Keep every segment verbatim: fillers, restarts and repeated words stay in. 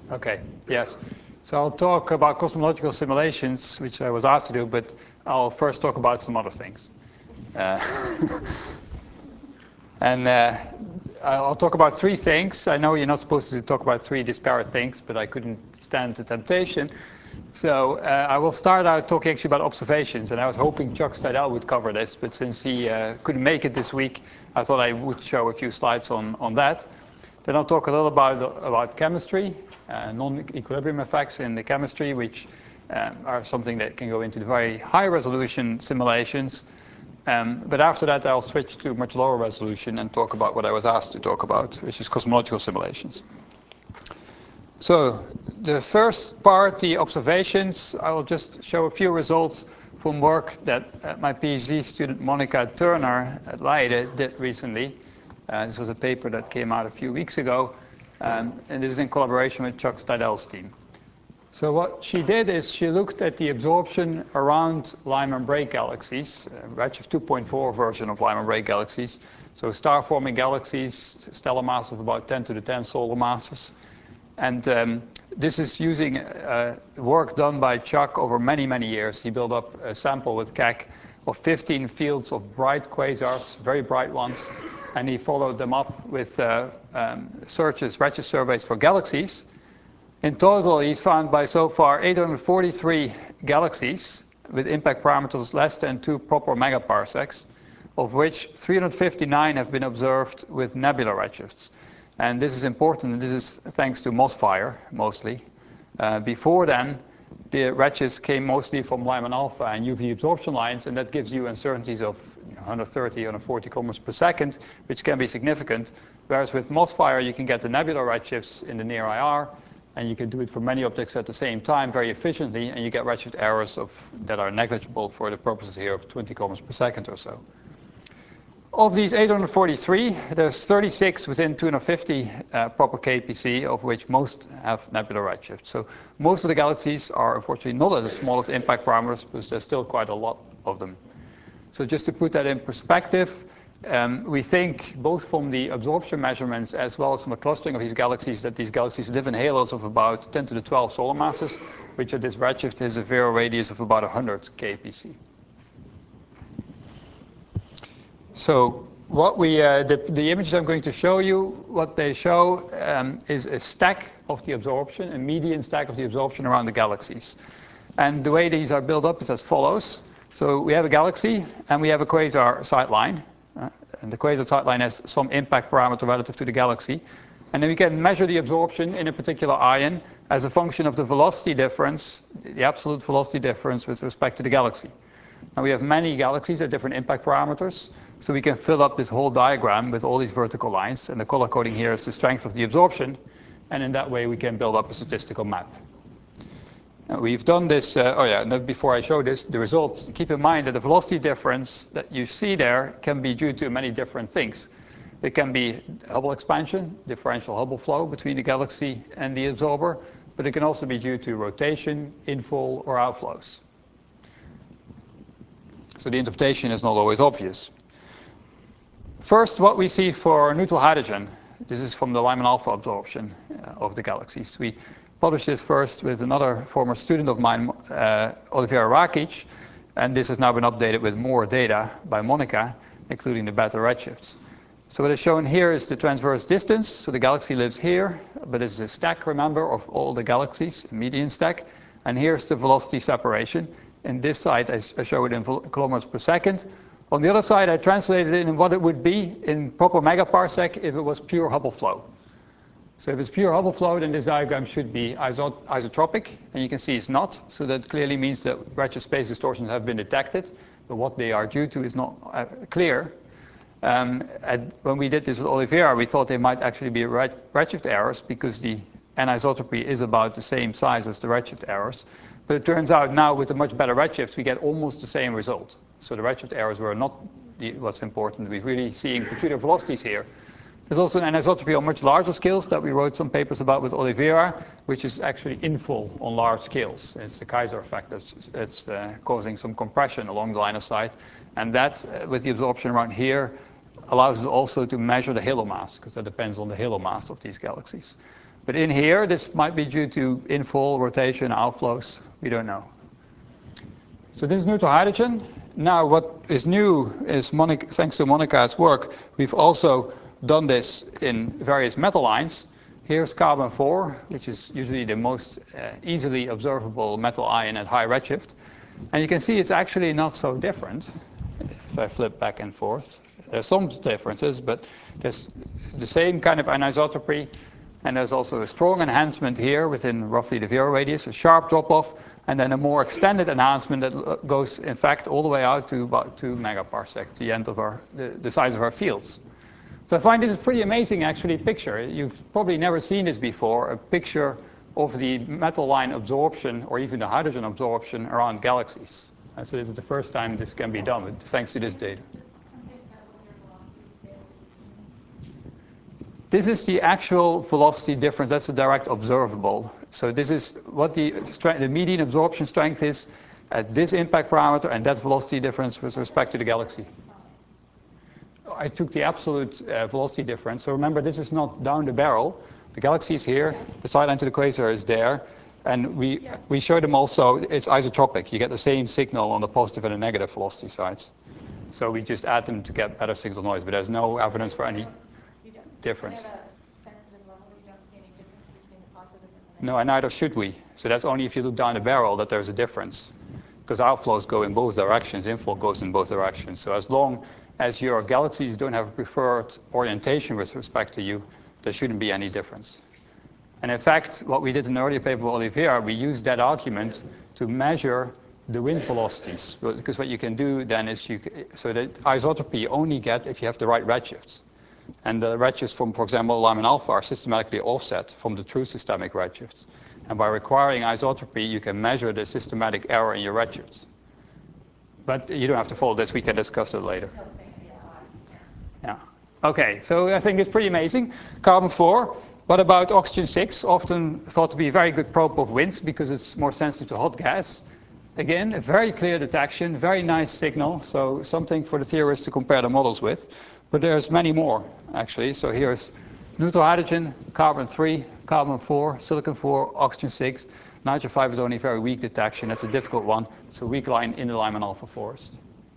Okay, yes. So I'll talk about cosmological simulations, which I was asked to do, but I'll first talk about some other things. Uh, and uh, I'll talk about three things. I know you're not supposed to talk about three disparate things, but I couldn't stand the temptation. So uh, I will start out talking actually about observations, and I was hoping Chuck Steidel would cover this, but since he uh, couldn't make it this week, I thought I would show a few slides on, on that. Then I'll talk a little about, about chemistry, uh, non-equilibrium effects in the chemistry, which um, are something that can go into the very high resolution simulations. Um, but after that, I'll switch to much lower resolution and talk about what I was asked to talk about, which is cosmological simulations. So the first part, the observations, I will just show a few results from work that uh, my PhD student Monica Turner at Leiden did recently. Uh, this was a paper that came out a few weeks ago, um, and this is in collaboration with Chuck Steidel's team. So what she did is she looked at the absorption around Lyman break galaxies, uh, redshift two point four version of Lyman break galaxies. So star-forming galaxies, stellar mass of about ten to the ten solar masses. And um, this is using uh, work done by Chuck over many, many years. He built up a sample with Keck of fifteen fields of bright quasars, very bright ones, and he followed them up with uh, um, searches, redshift surveys for galaxies. In total, he's found by so far eight hundred forty-three galaxies with impact parameters less than two proper megaparsecs, of which three hundred fifty-nine have been observed with nebular redshifts. And this is important, and this is thanks to MOSFIRE, mostly. Uh, before then, the redshifts came mostly from Lyman alpha and U V absorption lines, and that gives you uncertainties of one hundred thirty, one hundred forty kilometers per second, which can be significant. Whereas with MOSFIRE, you can get the nebular redshifts in the near I R, and you can do it for many objects at the same time very efficiently, and you get redshift errors of, that are negligible for the purposes here of twenty kilometers per second or so. Of these eight hundred forty-three, there's thirty-six within two hundred fifty uh, proper K P C, of which most have nebular redshift. So most of the galaxies are unfortunately not at the smallest impact parameters, but there's still quite a lot of them. So just to put that in perspective, um, we think both from the absorption measurements as well as from the clustering of these galaxies that these galaxies live in halos of about ten to the twelve solar masses, which at this redshift has a virial radius of about one hundred K P C. So what we, uh, the, the images I'm going to show you, what they show um, is a stack of the absorption, a median stack of the absorption around the galaxies. And the way these are built up is as follows. So we have a galaxy, and we have a quasar sightline. Uh, and the quasar sightline has some impact parameter relative to the galaxy. And then we can measure the absorption in a particular ion as a function of the velocity difference, the absolute velocity difference with respect to the galaxy. Now we have many galaxies at different impact parameters, so we can fill up this whole diagram with all these vertical lines, and the color coding here is the strength of the absorption, and in that way we can build up a statistical map. Now we've done this, uh, oh yeah, and before I show this, the results, keep in mind that the velocity difference that you see there can be due to many different things. It can be Hubble expansion, differential Hubble flow between the galaxy and the absorber, but it can also be due to rotation, inflow, or outflows. So the interpretation is not always obvious. First, what we see for neutral hydrogen. This is from the Lyman alpha absorption uh, of the galaxies. We published this first with another former student of mine, uh, Oliveira Rakic, and this has now been updated with more data by Monica, including the beta redshifts. So what is shown here is the transverse distance. So the galaxy lives here, but it's a stack, remember, of all the galaxies, a median stack. And here's the velocity separation. In this side, I show it in kilometers per second. On the other side, I translated it in what it would be in proper megaparsec if it was pure Hubble flow. So if it's pure Hubble flow, then this diagram should be iso isotropic, and you can see it's not. So that clearly means that redshift space distortions have been detected, but what they are due to is not uh, clear. Um, and when we did this with Oliveira, we thought they might actually be red redshift errors because the anisotropy is about the same size as the redshift errors. But it turns out now with a much better redshift, we get almost the same result. So the redshift errors were not the, what's important. We're really seeing peculiar velocities here. There's also an anisotropy on much larger scales that we wrote some papers about with Oliveira, which is actually infall on large scales. It's the Kaiser effect that's, that's uh, causing some compression along the line of sight. And that, uh, with the absorption around here, allows us also to measure the halo mass, because that depends on the halo mass of these galaxies. But in here, this might be due to inflow, rotation, outflows. We don't know. So this is neutral hydrogen. Now what is new is, Monica, thanks to Monica's work, we've also done this in various metal ions. Here's carbon four, which is usually the most uh, easily observable metal ion at high redshift. And you can see it's actually not so different if I flip back and forth. There's some differences, but there's the same kind of anisotropy. And there's also a strong enhancement here within roughly the Vero radius, a sharp drop-off, and then a more extended enhancement that goes, in fact, all the way out to about two megaparsec, the end of our, the, the size of our fields. So I find this is pretty amazing, actually, picture. You've probably never seen this before, a picture of the metal line absorption or even the hydrogen absorption around galaxies. And so this is the first time this can be done, thanks to this data. This is the actual velocity difference. That's a direct observable. So this is what the, the median absorption strength is at this impact parameter and that velocity difference with respect to the galaxy. I took the absolute uh, velocity difference. So remember, this is not down the barrel. The galaxy is here. The sideline to the quasar is there. And we, yeah. we show them also, it's isotropic. You get the same signal on the positive and the negative velocity sides. So we just add them to get better signal noise, but there's no evidence for any difference. No, and neither should we. So that's only if you look down the barrel that there's a difference. Because outflows go in both directions, inflow goes in both directions. So as long as your galaxies don't have a preferred orientation with respect to you, there shouldn't be any difference. And in fact, what we did in an earlier paper with Oliveira, we used that argument to measure the wind velocities. Because what you can do then is, you, so that isotropy you only get if you have the right redshifts. And the redshifts from, for example, Lyman alpha are systematically offset from the true systemic redshifts. And by requiring isotropy, you can measure the systematic error in your redshifts. But you don't have to follow this. We can discuss it later. Yeah. Okay, so I think it's pretty amazing. Carbon four. What about oxygen six? Often thought to be a very good probe of winds because it's more sensitive to hot gas. Again, a very clear detection, very nice signal. So something for the theorists to compare the models with. But there's many more, actually. So here's neutral hydrogen, carbon three, carbon four, silicon four, oxygen six. Nitrogen five is only a very weak detection. That's a difficult one. It's a weak line in the Lyman alpha forest.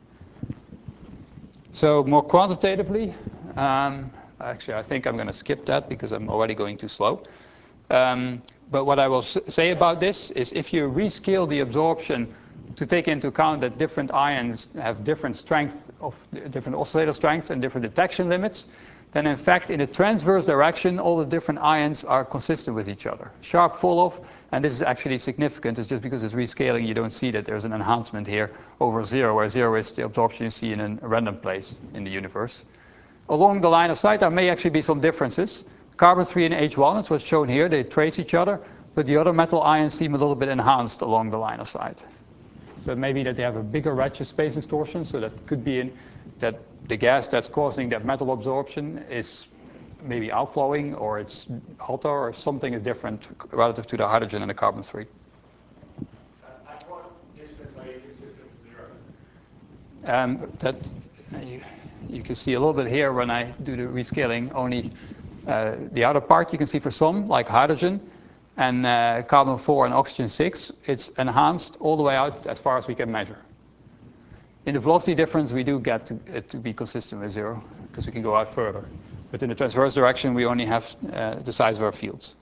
So more quantitatively, um, actually, I think I'm going to skip that because I'm already going too slow. Um, but what I will say about this is if you rescale the absorption to take into account that different ions have different strength of different oscillator strengths and different detection limits, then in fact in a transverse direction all the different ions are consistent with each other. Sharp fall off, and this is actually significant. It's just because it's rescaling you don't see that there's an enhancement here over zero, where zero is the absorption you see in a random place in the universe. Along the line of sight there may actually be some differences. Carbon three and H one is what's shown here. They trace each other, but the other metal ions seem a little bit enhanced along the line of sight. So it may be that they have a bigger redshift space distortion, so that could be in that the gas that's causing that metal absorption is maybe outflowing, or it's hotter, or something is different relative to the hydrogen and the carbon three. Uh, at what distance are you consistent with zero? Um, that you, you can see a little bit here when I do the rescaling. Only uh, the outer part you can see for some, like hydrogen. And uh, carbon four and oxygen six, it's enhanced all the way out as far as we can measure. In the velocity difference, we do get to, it to be consistent with zero, because we can go out further. But in the transverse direction, we only have uh, the size of our fields.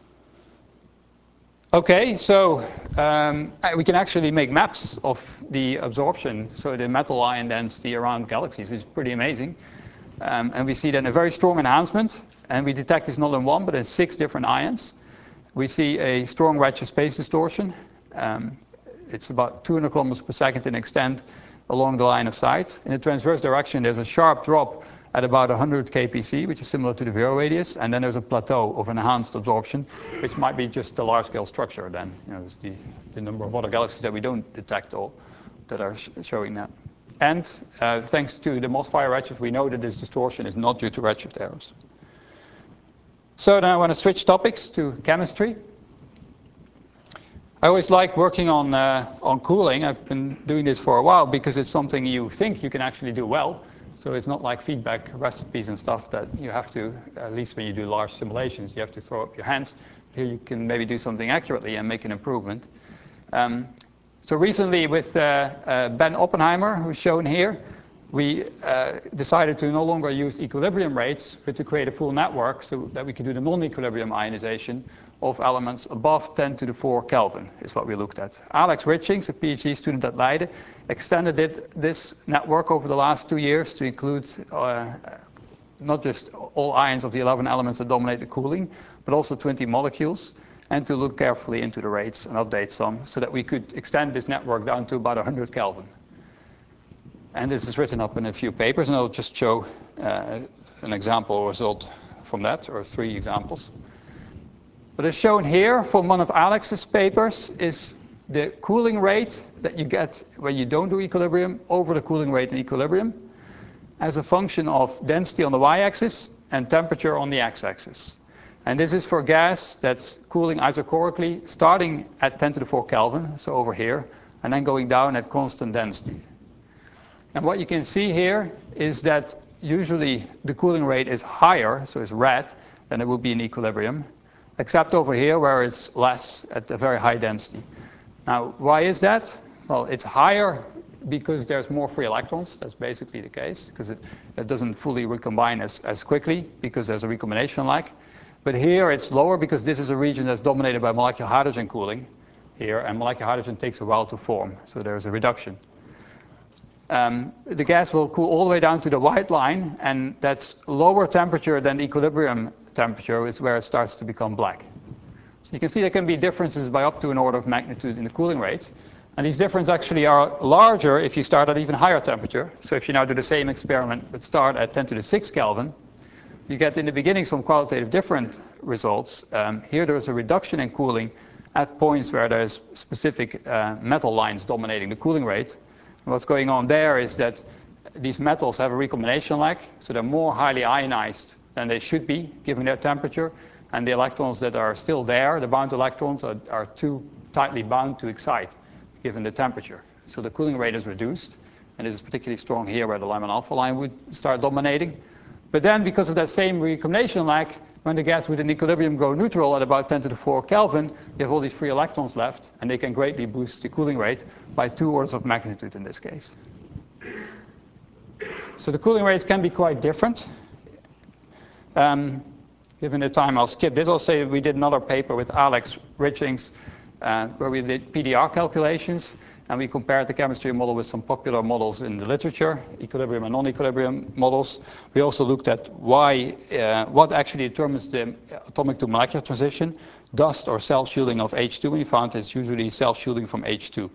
Okay, so um, we can actually make maps of the absorption, so the metal ion density around galaxies, which is pretty amazing. Um, and we see then a very strong enhancement, and we detect this not in one, but in six different ions. We see a strong redshift space distortion. Um, it's about two hundred kilometers per second in extent along the line of sight. In the transverse direction, there's a sharp drop at about one hundred K P C, which is similar to the Vero radius, and then there's a plateau of enhanced absorption, which might be just the large-scale structure then. You know, there's the, the number of other galaxies that we don't detect all that are sh showing that. And uh, thanks to the Mossfire redshift, we know that this distortion is not due to redshift errors. So now I want to switch topics to chemistry. I always like working on, uh, on cooling. I've been doing this for a while because it's something you think you can actually do well. So it's not like feedback recipes and stuff that you have to, at least when you do large simulations, you have to throw up your hands. Here you can maybe do something accurately and make an improvement. Um, so recently with uh, uh, Ben Oppenheimer, who's shown here, we uh, decided to no longer use equilibrium rates, but to create a full network so that we could do the non-equilibrium ionization of elements above ten to the four Kelvin, is what we looked at. Alex Richings, a PhD student at Leiden, extended it, this network over the last two years to include uh, not just all ions of the eleven elements that dominate the cooling, but also twenty molecules, and to look carefully into the rates and update some so that we could extend this network down to about one hundred Kelvin. And this is written up in a few papers, and I'll just show uh, an example result from that, or three examples. What is shown here from one of Alex's papers is the cooling rate that you get when you don't do equilibrium over the cooling rate in equilibrium as a function of density on the y-axis and temperature on the x-axis. And this is for gas that's cooling isochorically, starting at ten to the four Kelvin, so over here, and then going down at constant density. And what you can see here is that usually the cooling rate is higher, so it's red, than it would be in equilibrium, except over here where it's less at a very high density. Now, why is that? Well, it's higher because there's more free electrons. That's basically the case, because it, it doesn't fully recombine as, as quickly because there's a recombination lag. But here it's lower because this is a region that's dominated by molecular hydrogen cooling here, and molecular hydrogen takes a while to form, so there's a reduction. Um, the gas will cool all the way down to the white line, and that's lower temperature than the equilibrium temperature is where it starts to become black. So you can see there can be differences by up to an order of magnitude in the cooling rate. And these differences actually are larger if you start at even higher temperature. So if you now do the same experiment but start at ten to the six Kelvin, you get in the beginning some qualitative different results. Um, here there's a reduction in cooling at points where there's specific uh, metal lines dominating the cooling rate. And what's going on there is that these metals have a recombination lag, so they're more highly ionized than they should be given their temperature. And the electrons that are still there, the bound electrons, are, are too tightly bound to excite given the temperature. So the cooling rate is reduced, and this is particularly strong here where the Lyman alpha line would start dominating. But then because of that same recombination lag, when the gas would in equilibrium go neutral at about ten to the four Kelvin, you have all these free electrons left, and they can greatly boost the cooling rate by two orders of magnitude in this case. So the cooling rates can be quite different. Um, given the time, I'll skip this. I'll say we did another paper with Alex Richings uh, where we did P D R calculations, and we compared the chemistry model with some popular models in the literature, equilibrium and non-equilibrium models. We also looked at why, uh, what actually determines the atomic to molecular transition, dust or self-shielding of H two, and we found it's usually self-shielding from H two.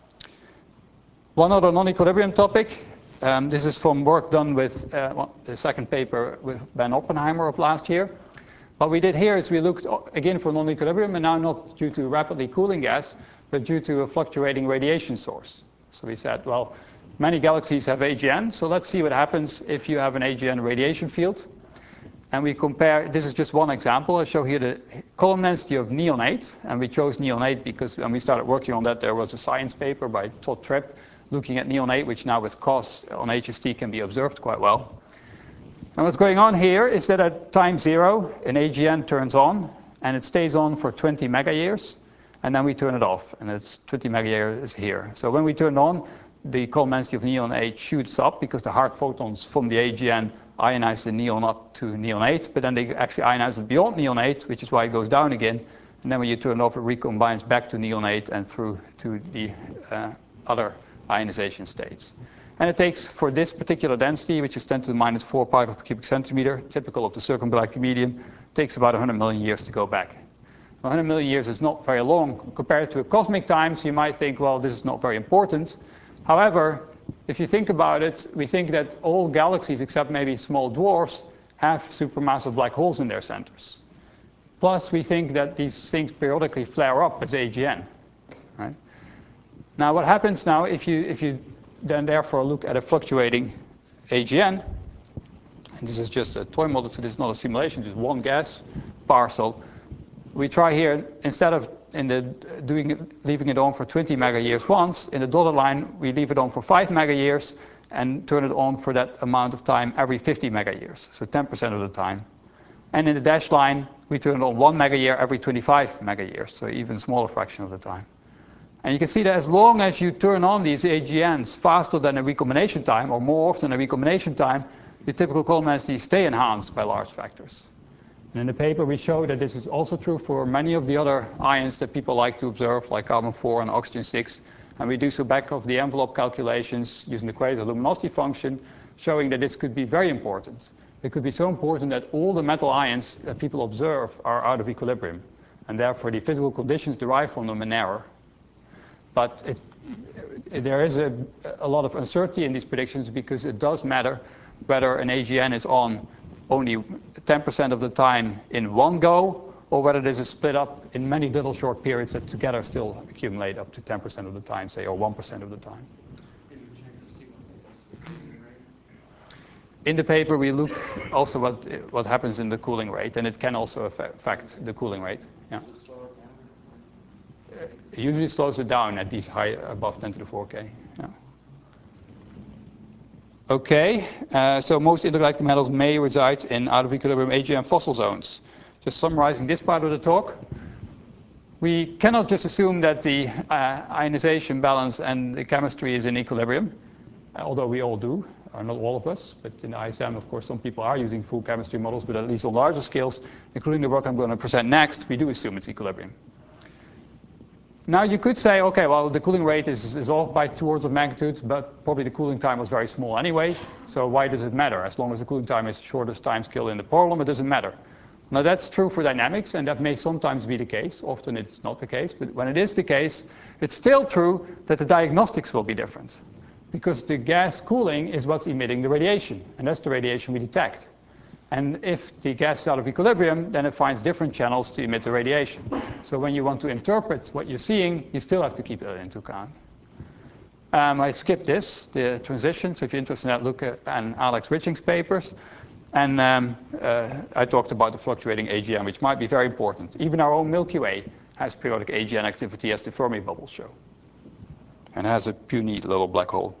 One other non-equilibrium topic, um, this is from work done with uh, well, the second paper with Ben Oppenheimer of last year. What we did here is we looked again for non-equilibrium, and now not due to rapidly cooling gas, but due to a fluctuating radiation source. So we said, well, many galaxies have A G N, so let's see what happens if you have an A G N radiation field. And we compare, this is just one example. I show here the column density of neon eight, and we chose neon eight because when we started working on that, there was a science paper by Todd Tripp looking at neon eight, which now with C O S on H S T can be observed quite well. And what's going on here is that at time zero, an A G N turns on, and it stays on for twenty mega years. And then we turn it off, and it's twenty mega years here. So when we turn on, the column density of neon eight shoots up because the hard photons from the A G N ionize the neon up to neon eight, but then they actually ionize it beyond neon eight, which is why it goes down again. And then when you turn it off, it recombines back to neon eight and through to the uh, other ionization states. And it takes, for this particular density, which is ten to the minus four particles per cubic centimeter, typical of the circumgalactic medium, it takes about one hundred million years to go back. one hundred million years is not very long. Compared to cosmic time, so you might think, well, this is not very important. However, if you think about it, we think that all galaxies, except maybe small dwarfs, have supermassive black holes in their centers. Plus, we think that these things periodically flare up as A G N. Right? Now, what happens now if you, if you then therefore look at a fluctuating A G N, and this is just a toy model, so this is not a simulation, just one gas parcel. We try here, instead of in the doing it, leaving it on for twenty mega years once, in the dotted line, we leave it on for five mega years, and turn it on for that amount of time every fifty megayears, so ten percent of the time. And in the dashed line, we turn it on one megayear every twenty-five megayears, so even a smaller fraction of the time. And you can see that as long as you turn on these A G Ns faster than a recombination time, or more often than a recombination time, the typical column densities stay enhanced by large factors. And in the paper, we show that this is also true for many of the other ions that people like to observe, like carbon four and oxygen six. And we do so back of the envelope calculations using the quasar luminosity function, showing that this could be very important. It could be so important that all the metal ions that people observe are out of equilibrium, and therefore the physical conditions derived from them are narrow. But it, it, there is a, a lot of uncertainty in these predictions because it does matter whether an A G N is on only ten percent of the time in one go, or whether this is split up in many little short periods that together still accumulate up to ten percent of the time, say, or one percent of the time. In the paper, we look also what, what happens in the cooling rate, and it can also affect the cooling rate. Yeah. It usually slows it down at these high, above ten to the four K. Yeah. Okay, uh, so most intergalactic metals may reside in out of equilibrium A G N fossil zones. Just summarizing this part of the talk, we cannot just assume that the uh, ionization balance and the chemistry is in equilibrium, although we all do, or not all of us, but in I S M, of course, some people are using full chemistry models, but at least on larger scales, including the work I'm going to present next, we do assume it's equilibrium. Now you could say, okay, well, the cooling rate is, is off by two orders of magnitude, but probably the cooling time was very small anyway, so why does it matter? As long as the cooling time is the shortest time scale in the problem, it doesn't matter. Now that's true for dynamics, and that may sometimes be the case. Often it's not the case, but when it is the case, it's still true that the diagnostics will be different, because the gas cooling is what's emitting the radiation, and that's the radiation we detect. And if the gas is out of equilibrium, then it finds different channels to emit the radiation. So when you want to interpret what you're seeing, you still have to keep that into account. Um, I skipped this, the transition, so if you're interested in that, look at and Alex Riching's papers. And um, uh, I talked about the fluctuating A G N, which might be very important. Even our own Milky Way has periodic A G N activity, as the Fermi bubbles show, and has a puny little black hole.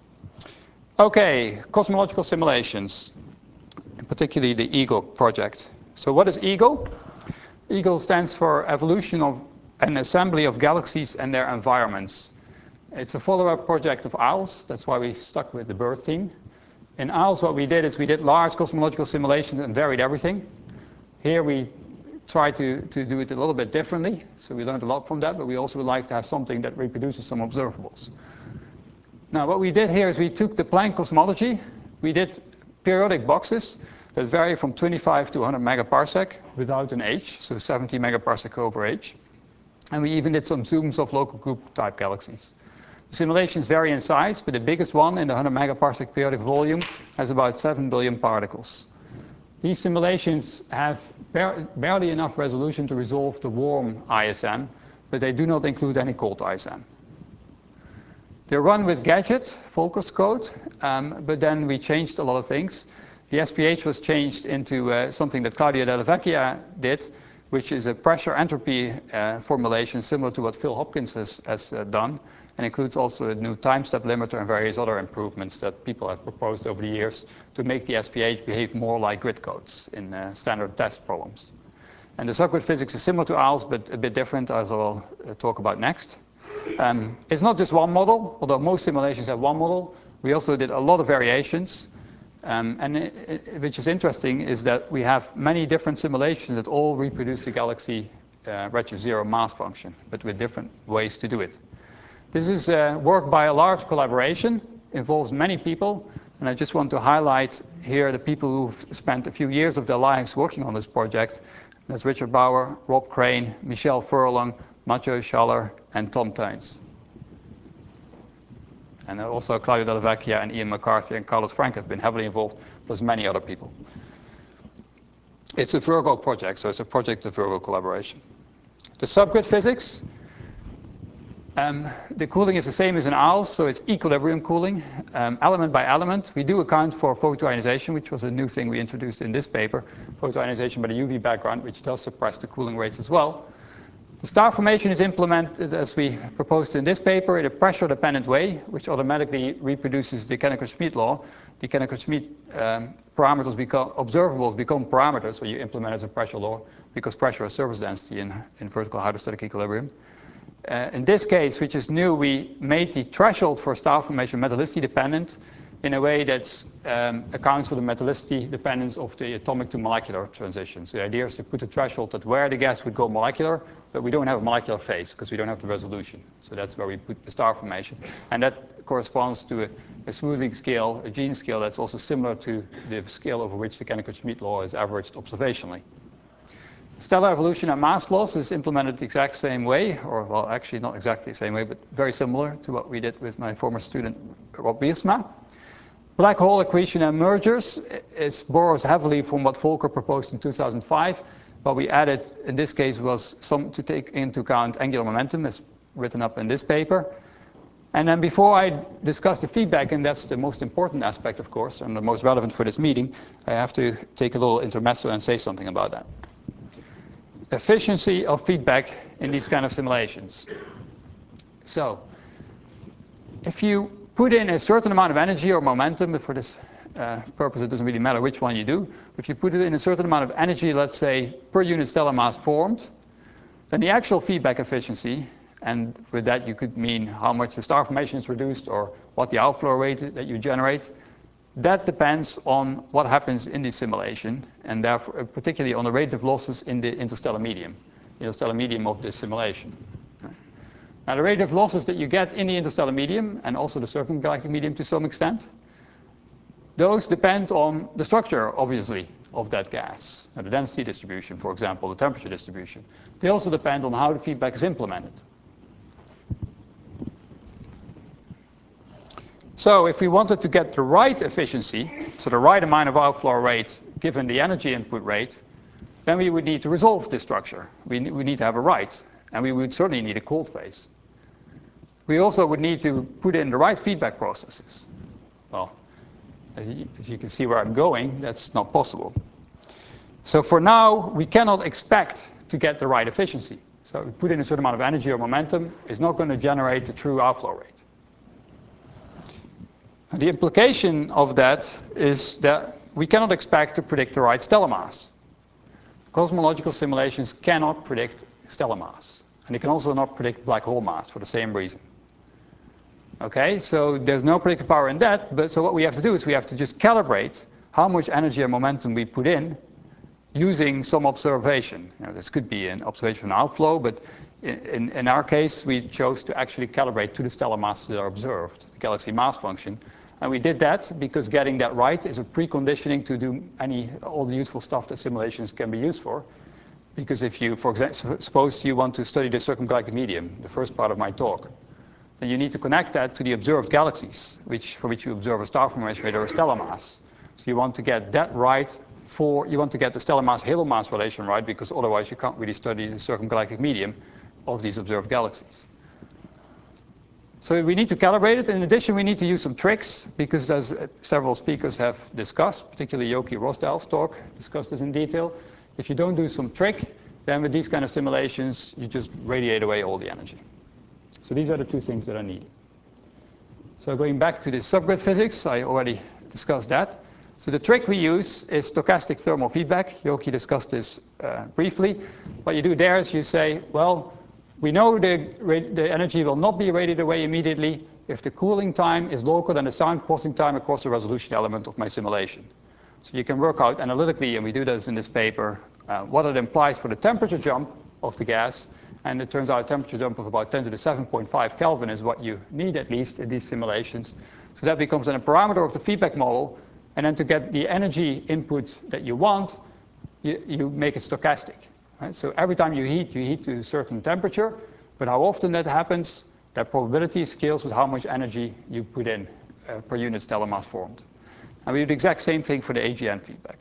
Okay, cosmological simulations, particularly the EAGLE project. So what is EAGLE? EAGLE stands for Evolution of an Assembly of Galaxies and Their Environments. It's a follow-up project of O W L S. That's why we stuck with the birth theme. In O W L S, what we did is we did large cosmological simulations and varied everything. Here we try to, to do it a little bit differently. So we learned a lot from that, but we also would like to have something that reproduces some observables. Now, what we did here is we took the Planck cosmology. We did periodic boxes that vary from twenty-five to one hundred megaparsec without an H, so seventy megaparsec over H. And we even did some zooms of local group type galaxies. The simulations vary in size, but the biggest one in the one hundred megaparsec periodic volume has about seven billion particles. These simulations have bar barely enough resolution to resolve the warm I S M, but they do not include any cold I S M. They're run with Gadget, Volkers code, um, but then we changed a lot of things. The S P H was changed into uh, something that Claudio Della Vecchia did, which is a pressure entropy uh, formulation similar to what Phil Hopkins has, has uh, done, and includes also a new time step limiter and various other improvements that people have proposed over the years to make the S P H behave more like grid codes in uh, standard test problems. And the subgrid physics is similar to O W L S, but a bit different, as I'll uh, talk about next. Um, it's not just one model, although most simulations have one model. We also did a lot of variations. Um, and it, it, which is interesting is that we have many different simulations that all reproduce the galaxy uh, redshift zero mass function, but with different ways to do it. This is uh, work by a large collaboration, involves many people, and I just want to highlight here the people who've spent a few years of their lives working on this project. That's Richard Bauer, Rob Crane, Michel Furlong, Mathieu Schaller, and Tom Tynes. And also Claudio Della Vecchia and Ian McCarthy and Carlos Frank have been heavily involved, plus many other people. It's a Virgo project, so it's a project of Virgo collaboration. The subgrid physics, um, the cooling is the same as in O W L S, so it's equilibrium cooling, um, element by element. We do account for photoionization, which was a new thing we introduced in this paper, photoionization by the U V background, which does suppress the cooling rates as well. The star formation is implemented, as we proposed in this paper, in a pressure-dependent way, which automatically reproduces the Kennecott-Schmidt law. The Kennecott-Schmidt um, parameters become observables become parameters when you implement as a pressure law, because pressure is surface density in, in vertical hydrostatic equilibrium. Uh, in this case, which is new, we made the threshold for star formation metallicity dependent in a way that um, accounts for the metallicity dependence of the atomic to molecular transition. So the idea is to put a threshold at where the gas would go molecular, but we don't have a molecular phase because we don't have the resolution. So that's where we put the star formation. And that corresponds to a, a smoothing scale, a gene scale that's also similar to the scale over which the Kennecott-Schmidt law is averaged observationally. Stellar evolution and mass loss is implemented the exact same way, or well, actually not exactly the same way, but very similar to what we did with my former student, Rob Wiersma. Black hole accretion and mergers is borrows heavily from what Volker proposed in two thousand five. What we added in this case was some to take into account angular momentum, as written up in this paper. And then before I discuss the feedback, and that's the most important aspect, of course, and the most relevant for this meeting, I have to take a little intermezzo and say something about that. Efficiency of feedback in these kind of simulations. So, if you put in a certain amount of energy or momentum, but for this uh, purpose it doesn't really matter which one you do. If you put it in a certain amount of energy, let's say per unit stellar mass formed, then the actual feedback efficiency, and with that you could mean how much the star formation is reduced or what the outflow rate that you generate, that depends on what happens in the simulation, and therefore particularly on the rate of losses in the interstellar medium, the interstellar medium of this simulation. Now, the rate of losses that you get in the interstellar medium, and also the circumgalactic medium to some extent, those depend on the structure, obviously, of that gas. Now, the density distribution, for example, the temperature distribution. They also depend on how the feedback is implemented. So if we wanted to get the right efficiency, so the right amount of outflow rate given the energy input rate, then we would need to resolve this structure. We, we need to have a right, and we would certainly need a cold phase. We also would need to put in the right feedback processes. Well, as you, as you can see where I'm going, that's not possible. So for now, we cannot expect to get the right efficiency. So we put in a certain amount of energy or momentum, it's not going to generate the true outflow rate. The implication of that is that we cannot expect to predict the right stellar mass. Cosmological simulations cannot predict stellar mass. And they can also not predict black hole mass for the same reason. Okay, so there's no predictive power in that, but so what we have to do is we have to just calibrate how much energy and momentum we put in using some observation. You know, this could be an observation outflow, but in, in our case, we chose to actually calibrate to the stellar masses that are observed, the galaxy mass function. And we did that because getting that right is a preconditioning to do any, all the useful stuff that simulations can be used for. Because if you, for example, suppose you want to study the circumgalactic medium, the first part of my talk, then you need to connect that to the observed galaxies, which, for which you observe a star formation rate or a stellar mass. So you want to get that right for, you want to get the stellar mass-halo mass relation right, because otherwise you can't really study the circumgalactic medium of these observed galaxies. So we need to calibrate it. In addition, we need to use some tricks, because as several speakers have discussed, particularly Joki Rosdahl's talk discussed this in detail. If you don't do some trick, then with these kind of simulations, you just radiate away all the energy. So these are the two things that are needed. So going back to the subgrid physics, I already discussed that. So the trick we use is stochastic thermal feedback. Joki discussed this uh, briefly. What you do there is you say, well, we know the, the energy will not be radiated away immediately if the cooling time is lower than the sound crossing time across the resolution element of my simulation. So you can work out analytically, and we do this in this paper, uh, what it implies for the temperature jump of the gas. And it turns out a temperature jump of about ten to the seven point five Kelvin is what you need, at least, in these simulations. So that becomes then a parameter of the feedback model. And then to get the energy input that you want, you, you make it stochastic. Right? So every time you heat, you heat to a certain temperature. But how often that happens, that probability scales with how much energy you put in uh, per unit stellar mass formed. And we do the exact same thing for the A G N feedback.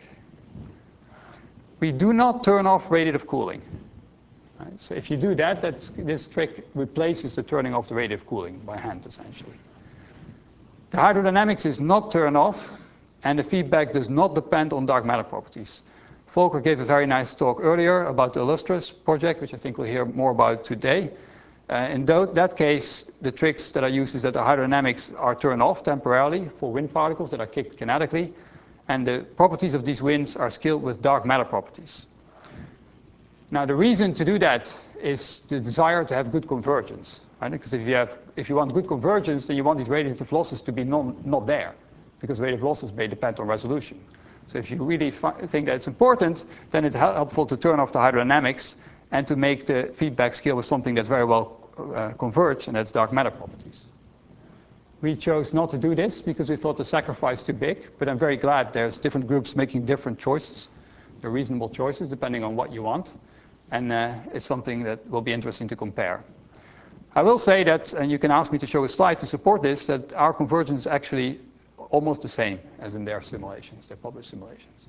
We do not turn off radiative cooling. Right? So if you do that, that's, this trick replaces the turning off the radiative cooling by hand, essentially. The hydrodynamics is not turned off, and the feedback does not depend on dark matter properties. Volker gave a very nice talk earlier about the Illustris project, which I think we'll hear more about today. Uh, in that case, the tricks that are used is that the hydrodynamics are turned off temporarily for wind particles that are kicked kinetically, and the properties of these winds are scaled with dark matter properties. Now, the reason to do that is the desire to have good convergence, right? Because if you have, if you want good convergence, then you want these radiative losses to be non, not there, because radiative losses may depend on resolution. So if you really think that it's important, then it's helpful to turn off the hydrodynamics and to make the feedback scale with something that's very well uh, converged, and that's dark matter properties. We chose not to do this because we thought the sacrifice too big, but I'm very glad there's different groups making different choices. They're reasonable choices depending on what you want, and uh, it's something that will be interesting to compare. I will say that, and you can ask me to show a slide to support this, that our convergence is actually almost the same as in their simulations, their published simulations.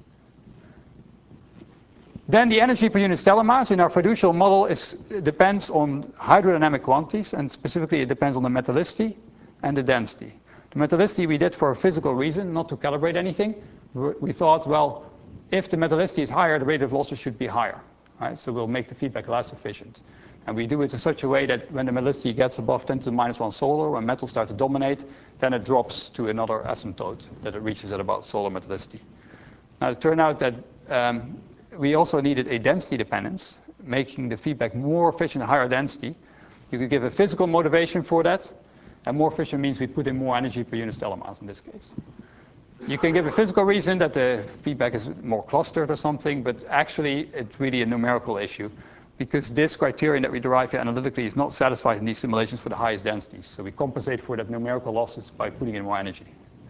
Then the energy per unit stellar mass in our fiducial model is, depends on hydrodynamic quantities, and specifically it depends on the metallicity and the density. The metallicity we did for a physical reason, not to calibrate anything. We thought, well, if the metallicity is higher, the radiative losses should be higher, right? So we'll make the feedback less efficient. And we do it in such a way that when the metallicity gets above ten to the minus one solar, when metals start to dominate, then it drops to another asymptote that it reaches at about solar metallicity. Now, it turned out that um, we also needed a density dependence, making the feedback more efficient at higher density. You could give a physical motivation for that, and more efficient means we put in more energy per unit stellar mass in this case. You can give a physical reason that the feedback is more clustered or something, but actually it's really a numerical issue, because this criterion that we derive here analytically is not satisfied in these simulations for the highest densities. So we compensate for that numerical losses by putting in more energy.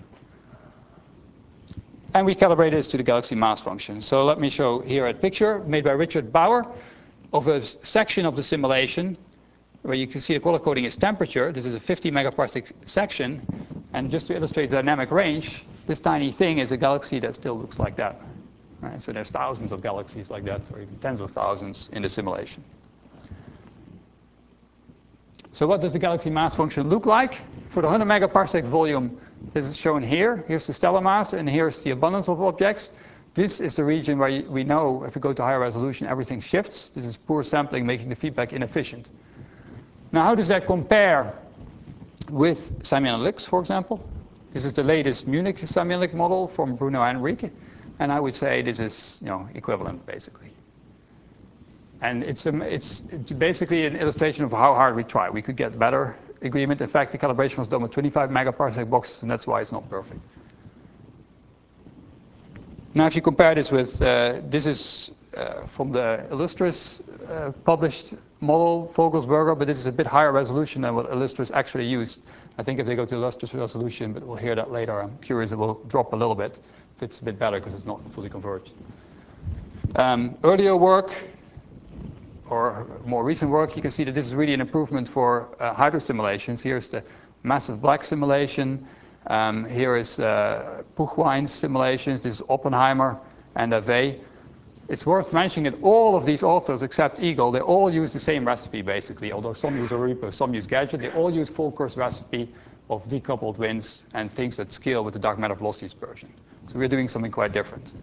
And we calibrate this to the galaxy mass function. So let me show here a picture made by Richard Bauer of a section of the simulation where you can see the color coding is temperature. This is a fifty megaparsec section. And just to illustrate the dynamic range, this tiny thing is a galaxy that still looks like that. Right? So there's thousands of galaxies like that, or even tens of thousands in the simulation. So what does the galaxy mass function look like? For the one hundred megaparsec volume, this is shown here. Here's the stellar mass, and here's the abundance of objects. This is the region where we know if we go to higher resolution, everything shifts. This is poor sampling, making the feedback inefficient. Now, how does that compare with semianalytics, for example? This is the latest Munich semianalytic model from Bruno Henrique, and I would say this is, you know, equivalent, basically. And it's, um, it's basically an illustration of how hard we try. We could get better agreement. In fact, the calibration was done with twenty-five megaparsec boxes, and that's why it's not perfect. Now, if you compare this with, uh, this is uh, from the Illustris uh, published model, Vogelsberger, but this is a bit higher resolution than what Illustris actually used. I think if they go to Illustris resolution, but we'll hear that later, I'm curious, it will drop a little bit if it's a bit better because it's not fully converged. Um, earlier work, or more recent work, you can see that this is really an improvement for uh, hydro simulations. Here's the massive black simulation. Um, here is uh, Puchwein's simulations. This is Oppenheimer and Ave. It's worth mentioning that all of these authors, except Eagle, they all use the same recipe, basically. Although some use Oripo, some use Gadget, they all use Volker's recipe of decoupled winds and things that scale with the dark matter velocity dispersion. So we're doing something quite different.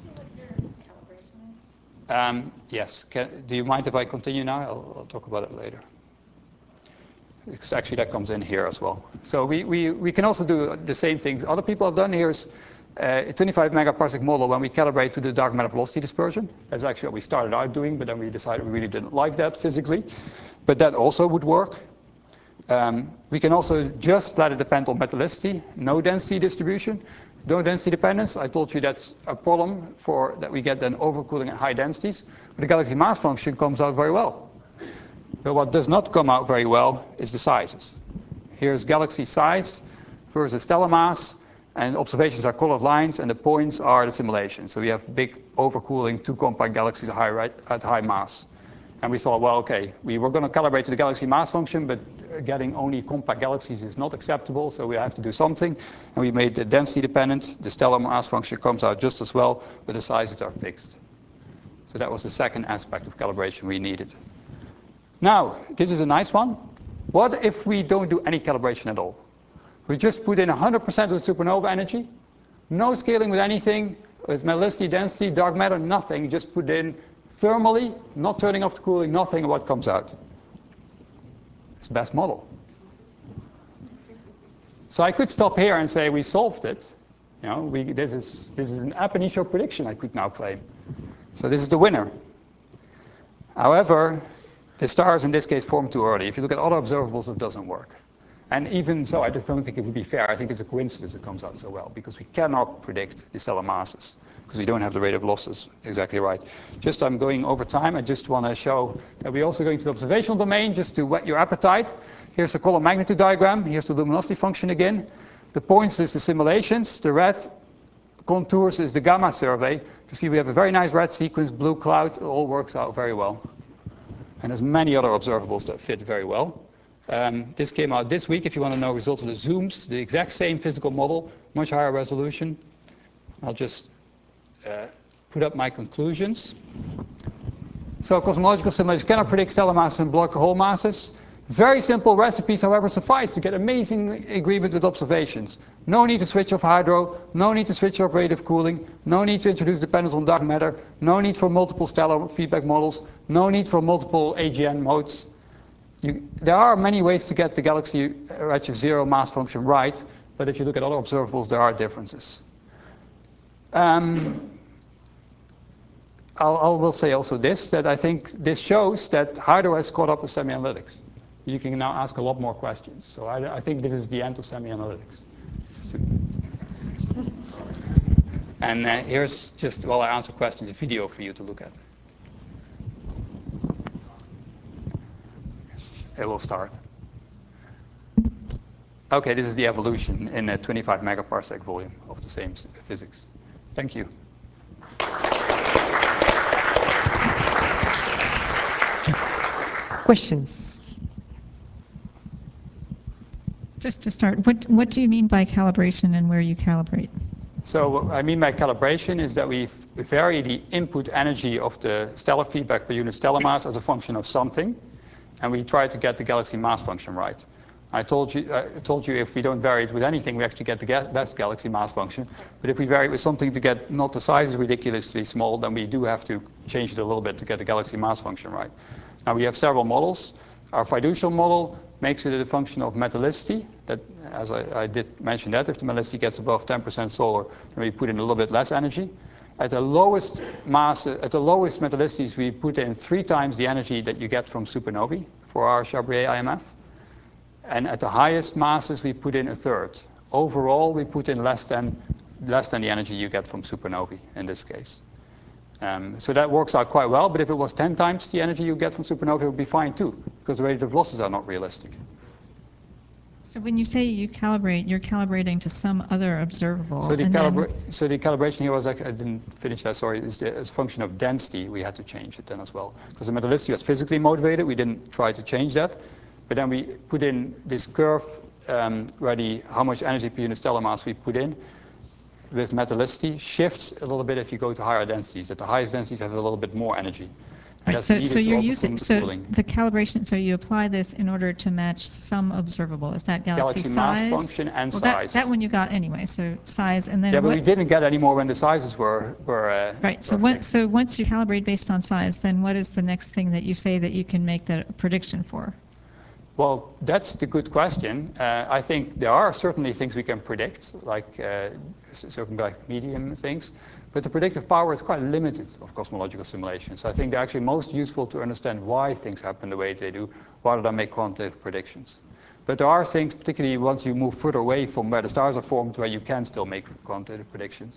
Um, yes. Can, do you mind if I continue now? I'll, I'll talk about it later. Because actually that comes in here as well. So we, we, we can also do the same things other people have done. Here's uh, a twenty-five megaparsec model when we calibrate to the dark matter velocity dispersion. That's actually what we started out doing, but then we decided we really didn't like that physically. But that also would work. Um, we can also just let it depend on metallicity, no density distribution. No density dependence, I told you that's a problem for that we get then overcooling at high densities. But the galaxy mass function comes out very well. But what does not come out very well is the sizes. Here's galaxy size versus stellar mass, and observations are colored lines, and the points are the simulation. So we have big overcooling, two compact galaxies at high, right, at high mass. And we thought, well, okay, we were going to calibrate to the galaxy mass function, but getting only compact galaxies is not acceptable, so we have to do something. And we made the density dependent. The stellar mass function comes out just as well, but the sizes are fixed. So that was the second aspect of calibration we needed. Now, this is a nice one. What if we don't do any calibration at all? We just put in one hundred percent of the supernova energy, no scaling with anything, With metallicity, density, dark matter, nothing. You just put in thermally, not turning off the cooling, nothing, what comes out. It's the best model. So I could stop here and say we solved it. You know, we, this, is, this is an ab initio prediction, I could now claim. So this is the winner. However, the stars in this case form too early. If you look at other observables, it doesn't work. And even so, I just don't think it would be fair. I think it's a coincidence it comes out so well, because we cannot predict the stellar masses, because we don't have the rate of losses exactly right. Just I'm going over time. I just want to show that we're also going to the observational domain, just to whet your appetite. Here's the column magnitude diagram. Here's the luminosity function again. The points is the simulations. The red contours is the gamma survey. You see we have a very nice red sequence, blue cloud. It all works out very well. And there's many other observables that fit very well. Um, this came out this week. If you want to know results of the zooms, the exact same physical model, much higher resolution. I'll just uh, put up my conclusions. So cosmological simulations cannot predict stellar masses and black hole masses. Very simple recipes, however, suffice to get amazing agreement with observations. No need to switch off hydro, no need to switch off rate of cooling, no need to introduce dependence on dark matter, no need for multiple stellar feedback models, no need for multiple A G N modes. You, there are many ways to get the galaxy redshift zero mass function right, but if you look at other observables, there are differences. Um, I'll, I will say also this, that I think this shows that hydro has caught up with semi-analytics. You can now ask a lot more questions. So I, I think this is the end of semi-analytics. And uh, here's just, while I answer questions, a video for you to look at. It will start. Okay, this is the evolution in a twenty-five megaparsec volume of the same physics. Thank you. Questions? Just to start, what, what do you mean by calibration and where you calibrate? So what I mean by calibration is that we vary the input energy of the stellar feedback per unit stellar mass as a function of something, and we try to get the galaxy mass function right. I told you, I told you if we don't vary it with anything, we actually get the ga best galaxy mass function. But if we vary it with something to get not the size is ridiculously small, then we do have to change it a little bit to get the galaxy mass function right. Now we have several models. Our fiducial model makes it a function of metallicity. That, as I, I did mention that, if the metallicity gets above ten percent solar, then we put in a little bit less energy. At the lowest mass, at the lowest metallicities, we put in three times the energy that you get from supernovae for our Chabrier I M F. And at the highest masses, we put in a third. Overall, we put in less than, less than the energy you get from supernovae in this case. Um, so that works out quite well, but if it was ten times the energy you get from supernovae, it would be fine too, because the rate of losses are not realistic. So when you say you calibrate, you're calibrating to some other observable. So the, and calibra then... so the calibration here was, like, I didn't finish that, sorry, is the, as a function of density, we had to change it then as well. Because the metallicity was physically motivated, we didn't try to change that. But then we put in this curve um, where the, how much energy per unit stellar mass we put in with metallicity shifts a little bit if you go to higher densities. At the highest densities have a little bit more energy. Right, so, so you're using, the so cooling. the calibration, so you apply this in order to match some observable. Is that galaxy, galaxy size? mass function and well, size. That, that one you got anyway, so size, and then Yeah, but what, we didn't get any more when the sizes were, were uh, right, so, were what, so once you calibrate based on size, then what is the next thing that you say that you can make the prediction for? Well, that's the good question. Uh, I think there are certainly things we can predict, like uh, certain like medium things, but the predictive power is quite limited of cosmological simulations. So I think they're actually most useful to understand why things happen the way they do, rather than make quantitative predictions. But there are things, particularly once you move further away from where the stars are formed, where you can still make quantitative predictions.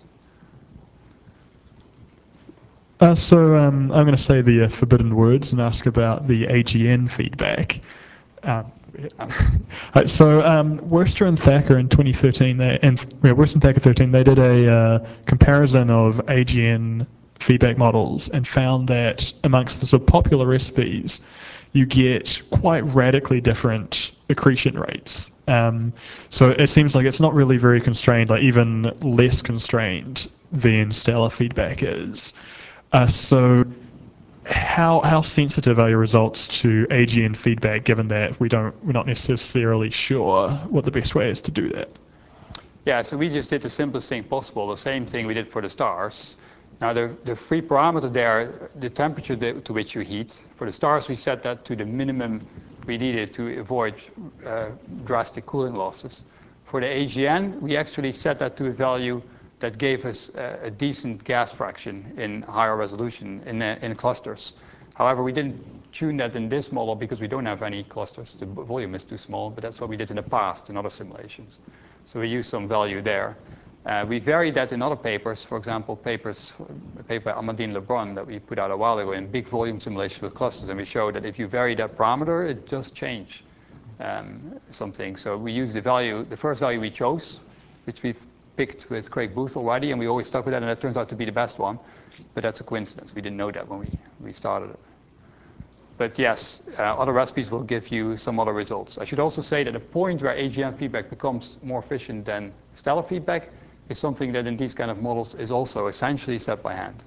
Uh, so um, I'm going to say the uh, forbidden words and ask about the A G N feedback. Um, uh, so um, Worster and Thacker in twenty thirteen, they, and yeah, Worster and Thacker thirteen, they did a uh, comparison of A G N feedback models and found that amongst the sort of popular recipes, you get quite radically different accretion rates. Um, so it seems like it's not really very constrained, like even less constrained than stellar feedback is. Uh, so how how sensitive are your results to A G N feedback, given that we don't we're not necessarily sure what the best way is to do that? Yeah, so we just did the simplest thing possible, the same thing we did for the stars. Now the, the free parameter there, the temperature that, to which you heat, for the stars we set that to the minimum we needed to avoid uh, drastic cooling losses. For the A G N, we actually set that to a value that gave us a, a decent gas fraction in higher resolution in, uh, in clusters. However, we didn't tune that in this model because we don't have any clusters. The volume is too small, but that's what we did in the past in other simulations. So we used some value there. Uh, we varied that in other papers, for example, papers, a paper by Amandine Lebrun that we put out a while ago in big volume simulations with clusters, and we showed that if you vary that parameter, it does change um, something. So we used the value, the first value we chose, which we've picked with Craig Booth already, and we always stuck with that, and it turns out to be the best one. But that's a coincidence. We didn't know that when we, we started it. But yes, uh, other recipes will give you some other results. I should also say that the point where A G M feedback becomes more efficient than stellar feedback is something that in these kind of models is also essentially set by hand.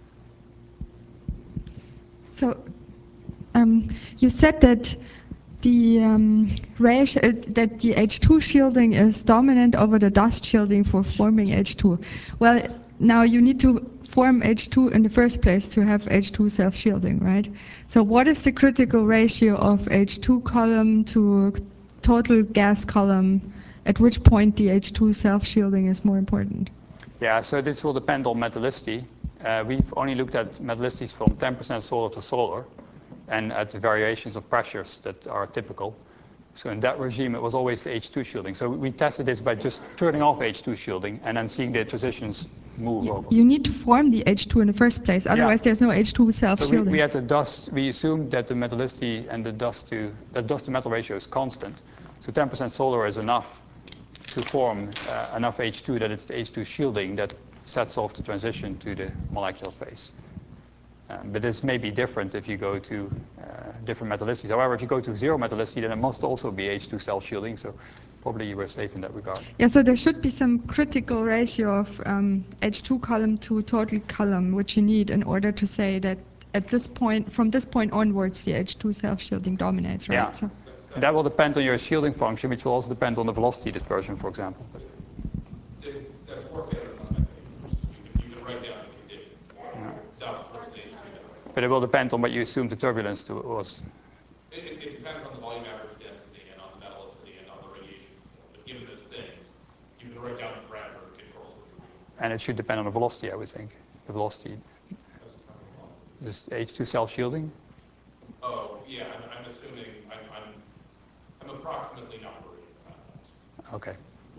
So um, you said that the um, ratio, uh, that the H two shielding is dominant over the dust shielding for forming H two. Well, now you need to form H two in the first place to have H two self-shielding, right? So what is the critical ratio of H two column to total gas column? At which point the H two self-shielding is more important? Yeah, so this will depend on metallicity. Uh, we've only looked at metallicities from ten percent solar to solar and at the variations of pressures that are typical. So in that regime, it was always the H two shielding. So we tested this by just turning off H two shielding and then seeing the transitions move You, over. you need to form the H two in the first place, otherwise Yeah. there's no H two So self-shielding. we, we had the dust, we assumed that the metallicity and the dust to, the dust to metal ratio is constant. So ten percent solar is enough to form uh, enough H two that it's the H two shielding that sets off the transition to the molecular phase. Um, but this may be different if you go to uh, different metallicities. However, if you go to zero metallicity, then it must also be H two self-shielding. So probably you were safe in that regard. Yeah, so there should be some critical ratio of um, H two column to total column, which you need in order to say that at this point, from this point onwards, the H two self-shielding dominates, right? Yeah. So And that will depend on your shielding function, which will also depend on the velocity dispersion, for example. It- That's worked out in one of my papers. You can, you can write down the conditions for dust versus H two. But it will depend on what you assume the turbulence to was. It, it, it depends on the volume average density and on the metallicity and on the radiation flow. But given those things, you can write down the parameter that controls what you're doing. And it should depend on the velocity, I would think. The velocity. That's the kind of velocity. This H two self-shielding. Oh, yeah, I'm, I'm assuming, I'm, I'm, I'm approximately not worried about that. Okay.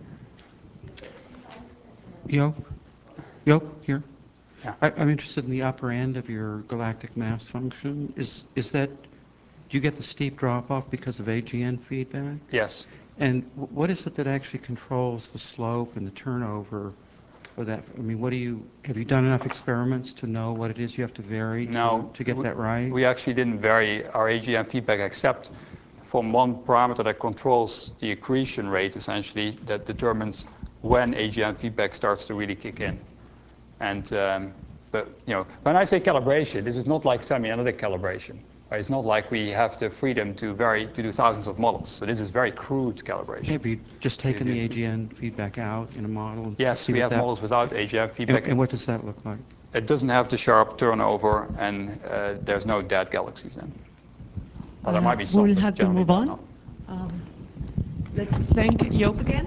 Yo, Yo, here. Yeah. I, I'm interested in the upper end of your galactic mass function. Is is that, do you get the steep drop off because of A G N feedback? Yes. And w- what is it that actually controls the slope and the turnover for that? I mean, what do you, have you done enough experiments to know what it is you have to vary to, No. to get we, that right? We actually didn't vary our A G M feedback except from one parameter that controls the accretion rate, essentially, that determines when A G M feedback starts to really kick in. And um, but you know, when I say calibration, this is not like semi-analytic calibration. Right? It's not like we have the freedom to vary to do thousands of models. So this is very crude calibration. Have you just taken You the do. A G N feedback out in a model? And Yes, see we what have that, models without A G M feedback. And, and what does that look like? It doesn't have the sharp turnover, and uh, there's no dead galaxies in. Well, there Uh, might be some. We'll but have to generally move on. not. Um, let's thank Joop again.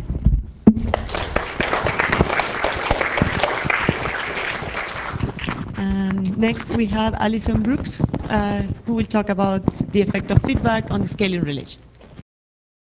And next we have Alison Brooks, uh, who will talk about the effect of feedback on the scaling relations.